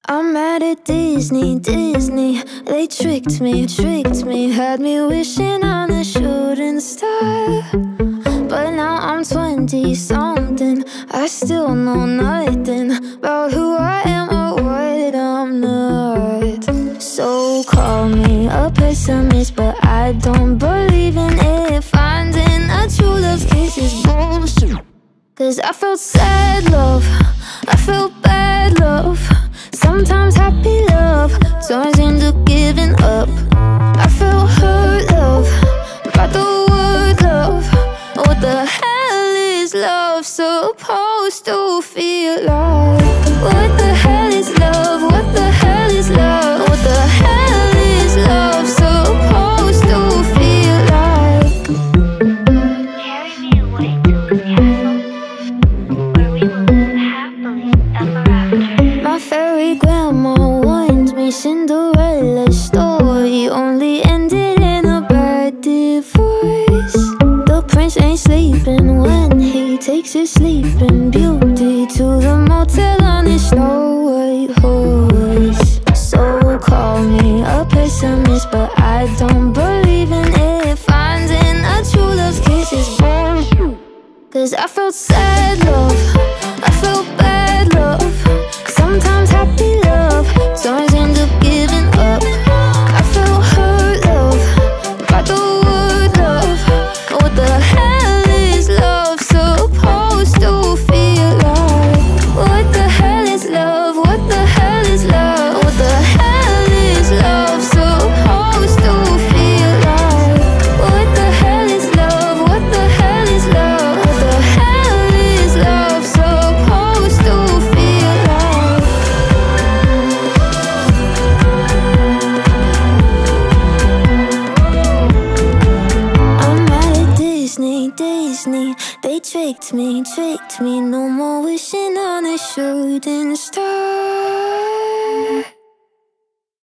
I'm mad at Disney, Disney. They tricked me, had me wishing on a shooting star. But now I'm 20-something, I still know nothing about who I am or what I'm not. So call me a pessimist, but I don't believe in it. Finding a true love's kiss is bullshit. Cause I felt sad love, I felt bad love, sometimes happy love turns into giving up. I felt hurt love, by the word love. What the hell is love supposed to feel like? What the hell is love? What the hell is love? What the hell is love supposed to feel like? Carry me away to a castle where we will live happily ever after. My fairy grandma warned me Cinderella's story only ended in a bad divorce. The prince ain't sleeping when he takes his sleeping beauty to the motel on his Snow White horse. So call me a pessimist, but I don't believe in it. Finding a true love's kiss is bullshit. Cause I felt sad love, I felt bad love, sometimes happy love turns into giving up. I felt hurt love, by the word love. What the hell is love supposed to feel like? What the hell is love? What the hell is love? What the hell is love supposed to feel like? What the hell is love? What the hell is love? What the hell is love supposed to feel like? I'm mad at Disney, Disney. They tricked me, no more wishing on a shooting star.